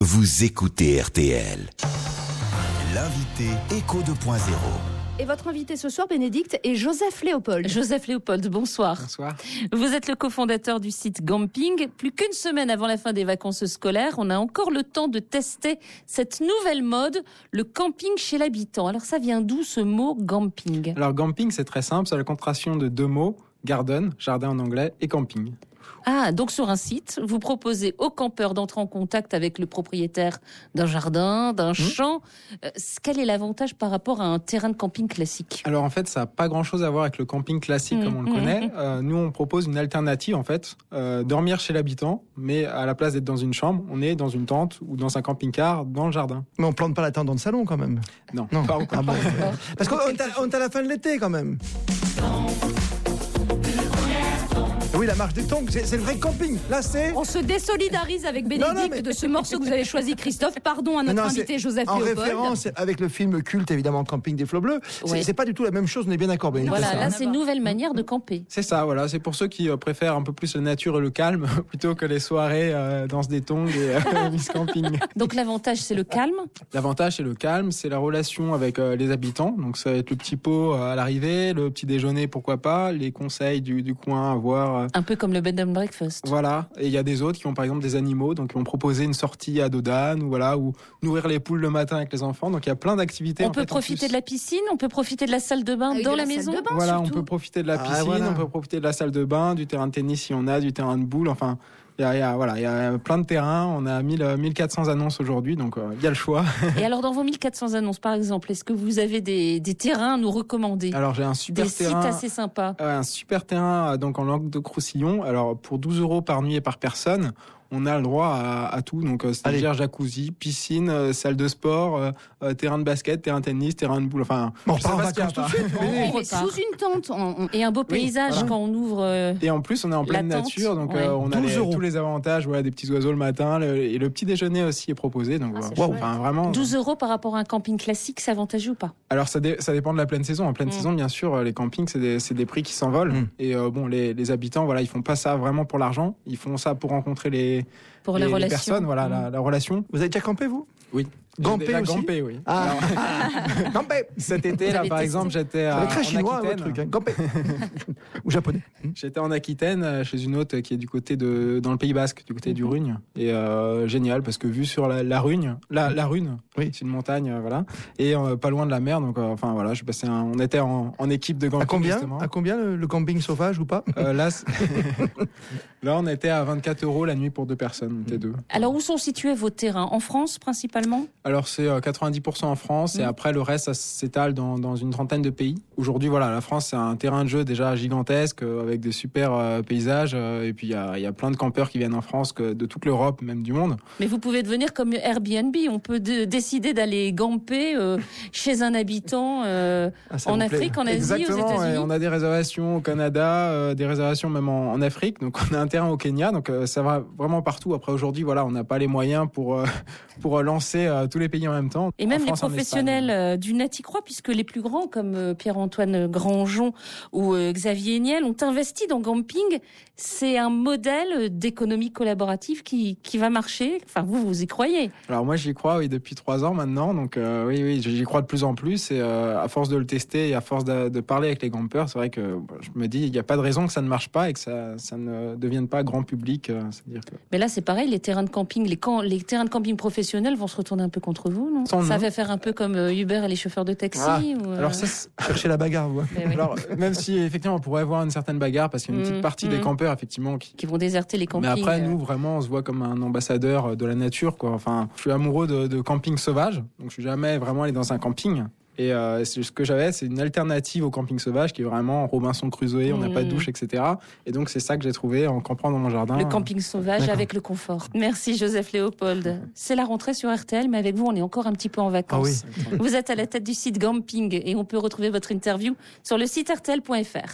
Vous écoutez RTL. L'invité Écho 2.0. Et votre invité ce soir, Bénédicte, est Joseph Léopold. Joseph Léopold, bonsoir. Bonsoir. Vous êtes le cofondateur du site Gamping. Plus qu'une semaine avant la fin des vacances scolaires, on a encore le temps de tester cette nouvelle mode, le camping chez l'habitant. Alors ça vient d'où ce mot Gamping ? Alors Gamping, c'est très simple, c'est la contraction de deux mots, garden, jardin en anglais, et camping. Ah, donc sur un site, vous proposez aux campeurs d'entrer en contact avec le propriétaire d'un jardin, d'un champ. Quel est l'avantage par rapport à un terrain de camping classique ? Alors en fait, ça n'a pas grand-chose à voir avec le camping classique comme on le connaît. Nous, on propose une alternative en fait, dormir chez l'habitant, mais à la place d'être dans une chambre, on est dans une tente ou dans un camping-car dans le jardin. Mais on plante pas la tente dans le salon quand même. Non. Pas encore. Ah bon. Parce qu'on est à la fin de l'été quand même. Oui, la marche des tongs, c'est le vrai camping. Là, c'est... On se désolidarise avec Bénédicte de ce morceau que vous avez choisi, Christophe. Pardon à notre invité Joseph en Léopold. référence avec le film culte, évidemment, Camping des Flots Bleus. Ouais. C'est pas du tout la même chose, on est bien d'accord, Bénédicte. Voilà, là hein. c'est une nouvelle manière de camper. C'est ça, voilà. C'est pour ceux qui préfèrent un peu plus la nature et le calme plutôt que les soirées danse des tongs et Miss Camping. Donc l'avantage c'est le calme. L'avantage, c'est le calme, c'est la relation avec les habitants. Donc ça va être le petit pot à l'arrivée, le petit déjeuner, pourquoi pas, les conseils du coin à voir. Un peu comme le bed and breakfast. Voilà. Et il y a des autres qui ont par exemple des animaux, donc qui ont proposé une sortie à dos d'âne, ou nourrir les poules le matin avec les enfants. Donc il y a plein d'activités. On peut profiter de la piscine, on peut profiter de la salle de bain dans la maison. Voilà, surtout. on peut profiter de la piscine, voilà. on peut profiter de la salle de bain, du terrain de tennis si on a, du terrain de boule, enfin... Il y a plein de terrains, on a 1400 annonces aujourd'hui, donc il y a le choix. Et alors dans vos 1400 annonces par exemple, est-ce que vous avez des terrains à nous recommander ? Alors j'ai un super Des terrain, sites assez sympas. un super terrain donc en Languedoc-Roussillon. Alors pour 12 € par nuit et par personne, on a le droit à tout, donc c'est-à-dire jacuzzi, piscine, salle de sport, terrain de basket, terrain de tennis, terrain de boule, enfin... On je sais part en pas ce qu'il y a vacances pas. tout de suite. Mais repart. sous une tente. Et un beau paysage voilà. quand on ouvre... Et en plus, on est en pleine La tente, nature, donc ouais. on a 12 €. tous les avantages, voilà, des petits oiseaux le matin, et le petit déjeuner aussi est proposé, donc c'est voilà. chouette. Enfin, vraiment... 12 € par rapport à un camping classique, c'est avantageux ou pas ? Alors ça dépend de la pleine saison. En pleine saison, bien sûr, les campings, c'est des prix qui s'envolent. Et bon, les habitants, voilà, ils font pas ça vraiment pour l'argent. Ils font ça pour rencontrer les relation. personnes, voilà, la relation. Vous avez déjà campé, vous ? Oui. Gampé J'ai déjà aussi gampé, oui. Ah, Gampé. Cet été, Vous là, avez par testé. exemple, j'étais Ça va être très en chinois, Aquitaine. votre truc. Hein. Gampé. Ou japonais. J'étais en Aquitaine, chez une hôte qui est du côté dans le Pays Basque, du côté du Rugne. Et génial, parce que vu sur la Rugne, la Rune, Oui. c'est une montagne, voilà. Et pas loin de la mer, donc enfin voilà, on était en équipe de camping, justement. À combien le camping sauvage ou pas ? Là, là, on était à 24 € la nuit pour 2 personnes, on était 2. Alors où sont situés vos terrains ? En France principalement ? Alors c'est 90% en France et après le reste ça s'étale dans une trentaine de pays. Aujourd'hui voilà, la France c'est un terrain de jeu déjà gigantesque avec des super paysages et puis il y a plein de campeurs qui viennent en France de toute l'Europe, même du monde. Mais vous pouvez devenir comme Airbnb, on peut décider d'aller camper chez un habitant ça en vous plaît. Afrique, en Asie, Exactement, aux États-Unis. on a des réservations au Canada, des réservations même en Afrique, donc on a un terrain au Kenya, donc ça va vraiment partout. Après aujourd'hui voilà, on n'a pas les moyens pour lancer tous les pays en même temps. Et même En les France, en professionnels Espagne. du net y croient, puisque les plus grands, comme Pierre-Antoine Granjon ou Xavier Niel, ont investi dans Gamping. C'est un modèle d'économie collaborative qui va marcher. Enfin, vous y croyez. Alors moi j'y crois, oui, depuis 3 ans maintenant, donc oui, j'y crois de plus en plus et à force de le tester et à force de parler avec les campeurs, c'est vrai que je me dis il n'y a pas de raison que ça ne marche pas et que ça ne devienne pas grand public. C'est-à-dire que... Mais là, c'est pareil, les terrains de camping, les terrains de camping professionnels vont se retourner un peu contre vous, non ? Sans Ça nous. va faire un peu comme Uber et les chauffeurs de taxi ou, Alors ça, Cherchez la bagarre, vous. mais oui, alors même si effectivement on pourrait avoir une certaine bagarre parce qu'il y a une petite partie des campeurs effectivement qui vont déserter les Mais campings. après, nous, vraiment, on se voit comme un ambassadeur de la nature, quoi. Enfin, je suis amoureux de camping sauvage, donc je suis jamais vraiment allé dans un camping. Et ce que j'avais, c'est une alternative au camping sauvage qui est vraiment Robinson Crusoe, on n'a pas de douche, etc. Et donc, c'est ça que j'ai trouvé en campant dans mon jardin. Le camping sauvage avec le confort. Merci Joseph Léopold. C'est la rentrée sur RTL, mais avec vous, on est encore un petit peu en vacances. Ah oui. Vous êtes à la tête du site Gamping et on peut retrouver votre interview sur le site rtl.fr.